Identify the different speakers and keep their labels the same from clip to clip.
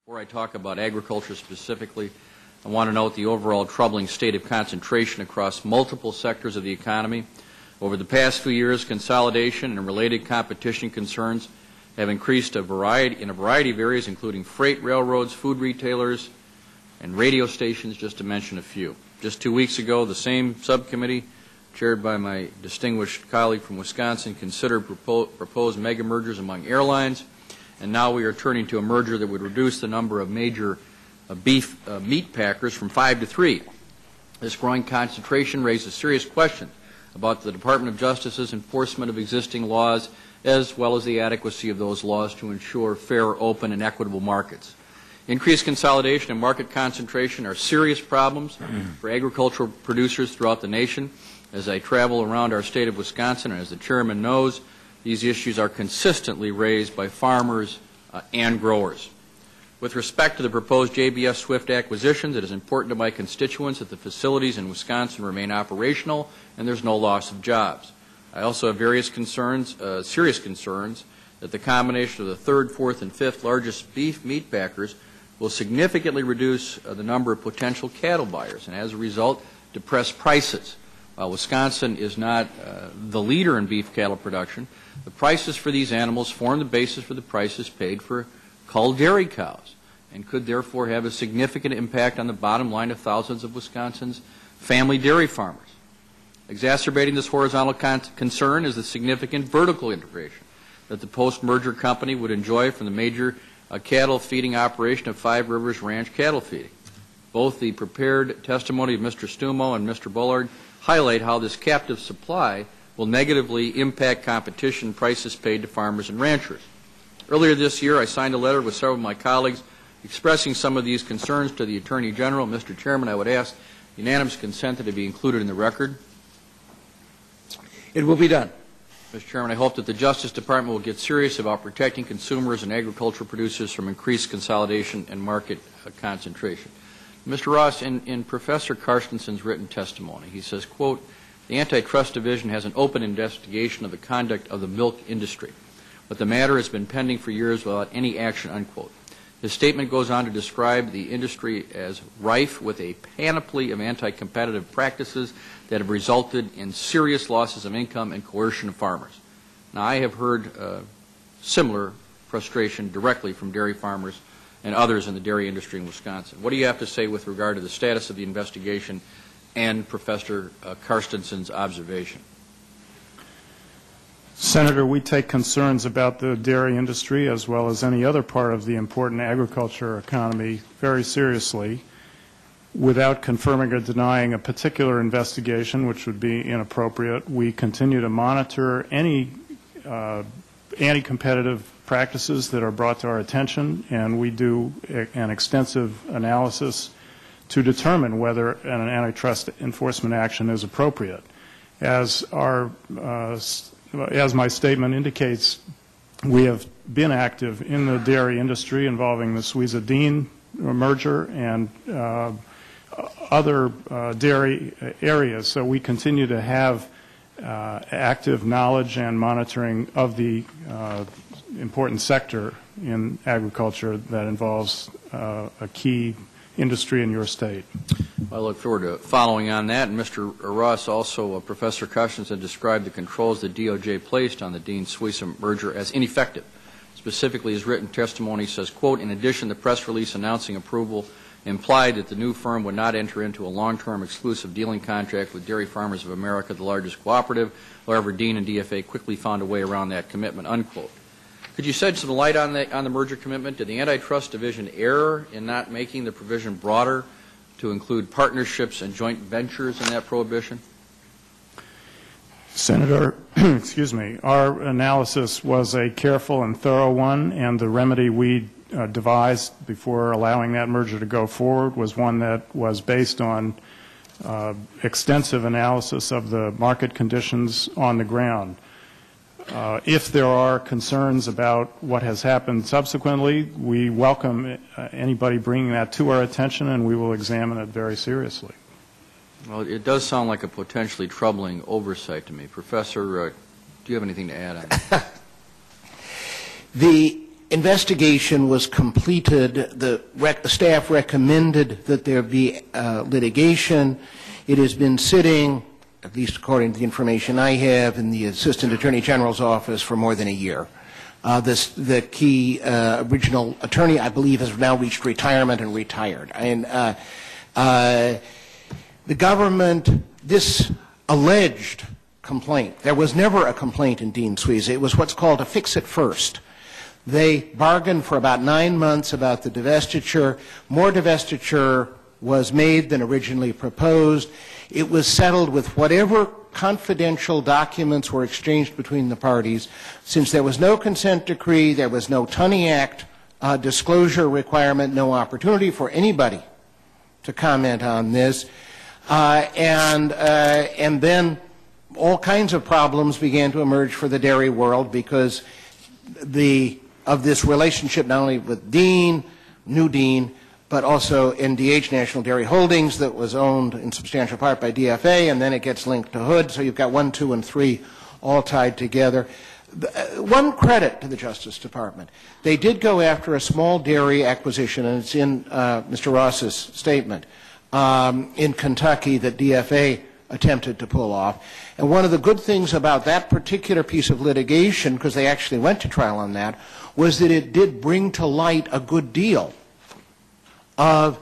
Speaker 1: Before I talk about agriculture specifically, I want to note the overall troubling state of concentration across multiple sectors of the economy. Over the past few years, consolidation and related competition concerns have increased in a variety of areas, including freight railroads, food retailers, and radio stations, just to mention a few. Just 2 weeks ago, the same subcommittee, chaired by my distinguished colleague from Wisconsin, considered proposed mega mergers among airlines, and now we are turning to a merger that would reduce the number of major meat packers from 5 to 3. This growing concentration raises serious questions about the Department of Justice's enforcement of existing laws, as well as the adequacy of those laws to ensure fair, open, and equitable markets. Increased consolidation and market concentration are serious problems for agricultural producers throughout the nation. As I travel around our state of Wisconsin, and as the chairman knows, these issues are consistently raised by farmers and growers. With respect to the proposed JBS Swift acquisitions, it is important to my constituents that the facilities in Wisconsin remain operational and there's no loss of jobs. I also have various concerns, serious concerns, that the combination of the third, fourth, and fifth largest beef meat packers will significantly reduce the number of potential cattle buyers and, as a result, depress prices. While Wisconsin is not the leader in beef cattle production, the prices for these animals form the basis for the prices paid for cull dairy cows and could therefore have a significant impact on the bottom line of thousands of Wisconsin's family dairy farmers. Exacerbating this horizontal concern is the significant vertical integration that the post-merger company would enjoy from the major cattle feeding operation of Five Rivers Ranch Cattle Feeding. Both the prepared testimony of Mr. Stumo and Mr. Bullard highlight how this captive supply will negatively impact competition prices paid to farmers and ranchers. Earlier this year, I signed a letter with several of my colleagues expressing some of these concerns to the Attorney General. Mr. Chairman, I would ask unanimous consent that it be included in the record.
Speaker 2: It will be done.
Speaker 1: Mr. Chairman, I hope that the Justice Department will get serious about protecting consumers and agricultural producers from increased consolidation and market concentration. Mr. Ross, in Professor Carstenson's written testimony, he says, quote, "The Antitrust Division has an open investigation of the conduct of the milk industry, but the matter has been pending for years without any action," unquote. His statement goes on to describe the industry as rife with a panoply of anti-competitive practices that have resulted in serious losses of income and coercion of farmers. Now, I have heard similar frustration directly from dairy farmers and others in the dairy industry in Wisconsin. What do you have to say with regard to the status of the investigation and Professor Carstenson's observation?
Speaker 3: Senator, we take concerns about the dairy industry as well as any other part of the important agriculture economy very seriously. Without confirming or denying a particular investigation, which would be inappropriate, we continue to monitor any anti-competitive practices that are brought to our attention, and we do an extensive analysis to determine whether an antitrust enforcement action is appropriate. As my statement indicates, we have been active in the dairy industry involving the Suiza-Dean merger and other dairy areas, so we continue to have active knowledge and monitoring of the important sector in agriculture that involves a key industry in your state.
Speaker 1: I look forward to following on that. And Mr. Ross, also Professor Carstensen described the controls that DOJ placed on the Dean-Suiza merger as ineffective. Specifically, his written testimony says, quote, "In addition, the press release announcing approval implied that the new firm would not enter into a long-term exclusive dealing contract with Dairy Farmers of America, the largest cooperative. However, Dean and DFA quickly found a way around that commitment," unquote. Could you shed some light on the merger commitment? Did the Antitrust Division err in not making the provision broader to include partnerships and joint ventures in that prohibition?
Speaker 3: Senator, excuse me, our analysis was a careful and thorough one, and the remedy we devised before allowing that merger to go forward was one that was based on extensive analysis of the market conditions on the ground. If there are concerns about what has happened subsequently, we welcome anybody bringing that to our attention, and we will examine it very seriously.
Speaker 1: Well, it does sound like a potentially troubling oversight to me. Professor, do you have anything to add on that?
Speaker 2: The investigation was completed. The staff recommended that there be litigation. It has been sitting, at least according to the information I have, in the Assistant Attorney General's office for more than a year. The key original attorney, I believe, has now reached retirement and retired. And the government, this alleged complaint, there was never a complaint in Dean Sweezy. It was what's called a fix-it first. They bargained for about 9 months about the divestiture. More divestiture was made than originally proposed. It was settled with whatever confidential documents were exchanged between the parties. Since there was no consent decree, there was no Tunney Act disclosure requirement, no opportunity for anybody to comment on this. And then all kinds of problems began to emerge for the dairy world because of this relationship not only with Dean, New Dean, but also NDH, National Dairy Holdings, that was owned in substantial part by DFA, and then it gets linked to Hood, so you've got 1, 2, and 3 all tied together. One credit to the Justice Department. They did go after a small dairy acquisition, and it's in Mr. Ross's statement, in Kentucky that DFA attempted to pull off. And one of the good things about that particular piece of litigation, because they actually went to trial on that, was that it did bring to light a good deal of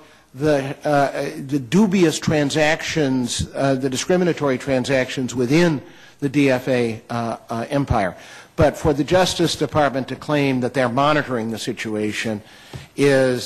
Speaker 2: the dubious transactions, the discriminatory transactions within the DFA empire. But for the Justice Department to claim that they're monitoring the situation is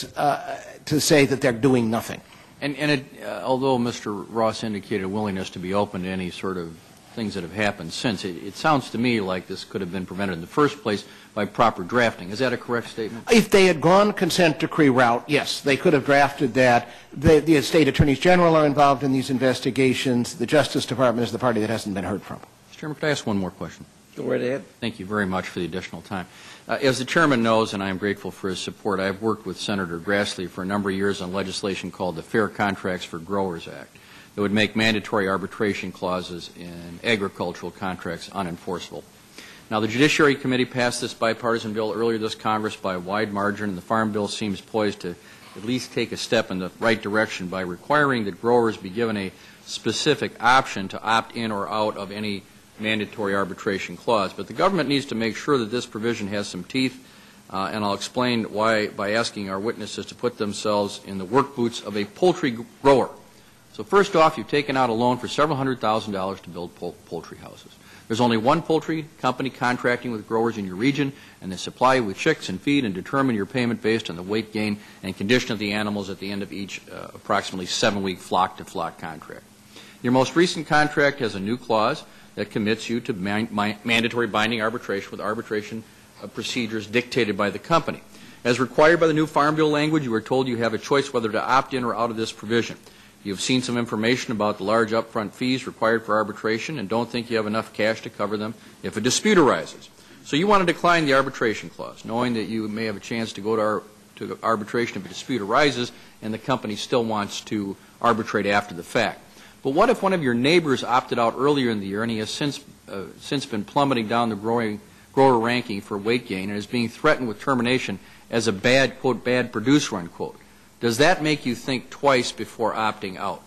Speaker 2: to say that they're doing nothing.
Speaker 1: And although Mr. Ross indicated a willingness to be open to any sort of things that have happened since, it sounds to me like this could have been prevented in the first place by proper drafting. Is that a correct statement?
Speaker 2: If they had gone consent decree route, yes, they could have drafted that. The state attorneys general are involved in these investigations. The Justice Department is the party that hasn't been heard from.
Speaker 1: Mr. Chairman, could I ask one more question?
Speaker 4: Go right ahead.
Speaker 1: Thank you very much for the additional time. As the chairman knows, and I am grateful for his support, I have worked with Senator Grassley for a number of years on legislation called the Fair Contracts for Growers Act that would make mandatory arbitration clauses in agricultural contracts unenforceable. Now, the Judiciary Committee passed this bipartisan bill earlier this Congress by a wide margin, and the Farm Bill seems poised to at least take a step in the right direction by requiring that growers be given a specific option to opt in or out of any mandatory arbitration clause. But the government needs to make sure that this provision has some teeth, and I'll explain why by asking our witnesses to put themselves in the work boots of a poultry grower. So first off, you've taken out a loan for several $100,000 to build poultry houses. There's only one poultry company contracting with growers in your region, and they supply you with chicks and feed and determine your payment based on the weight gain and condition of the animals at the end of each approximately 7-week flock-to-flock contract. Your most recent contract has a new clause that commits you to mandatory binding arbitration with arbitration procedures dictated by the company. As required by the new Farm Bill language, you are told you have a choice whether to opt in or out of this provision. You have seen some information about the large upfront fees required for arbitration and don't think you have enough cash to cover them if a dispute arises. So you want to decline the arbitration clause, knowing that you may have a chance to go to arbitration if a dispute arises and the company still wants to arbitrate after the fact. But what if one of your neighbors opted out earlier in the year and he has since been plummeting down the grower ranking for weight gain and is being threatened with termination as a bad, quote, bad producer, unquote? Does that make you think twice before opting out?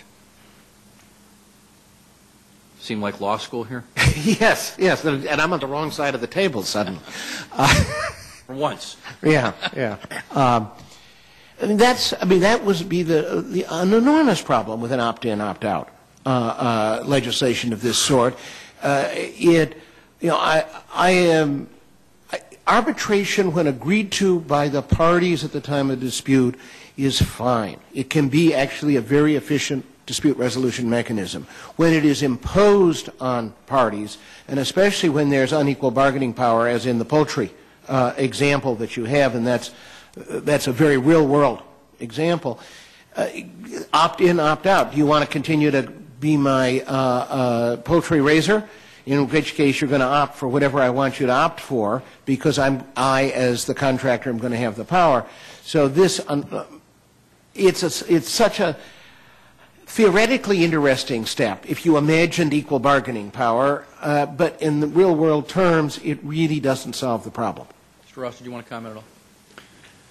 Speaker 1: Seem like law school here?
Speaker 2: Yes, and I'm on the wrong side of the table suddenly.
Speaker 1: For once.
Speaker 2: Yeah. That would be an enormous problem with an opt-in, opt-out legislation of this sort. Arbitration, when agreed to by the parties at the time of dispute, is fine. It can be actually a very efficient dispute resolution mechanism. When it is imposed on parties, and especially when there's unequal bargaining power, as in the poultry example that you have, and that's a very real-world example, opt in, opt out. Do you want to continue to be my poultry raiser? In which case you're going to opt for whatever I want you to opt for, because I, as the contractor, am going to have the power. So this, it's such a theoretically interesting step if you imagined equal bargaining power, but in the real world terms, it really doesn't solve the problem.
Speaker 1: Mr. Ross, did you want to comment at all?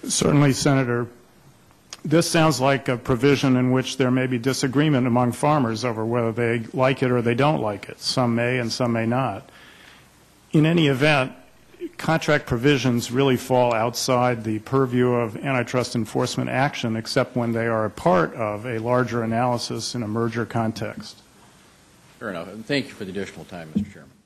Speaker 3: Certainly, Senator. This sounds like a provision in which there may be disagreement among farmers over whether they like it or they don't like it. Some may and some may not. In any event, contract provisions really fall outside the purview of antitrust enforcement action, except when they are a part of a larger analysis in a merger context.
Speaker 1: Fair enough. Thank you for the additional time, Mr. Chairman.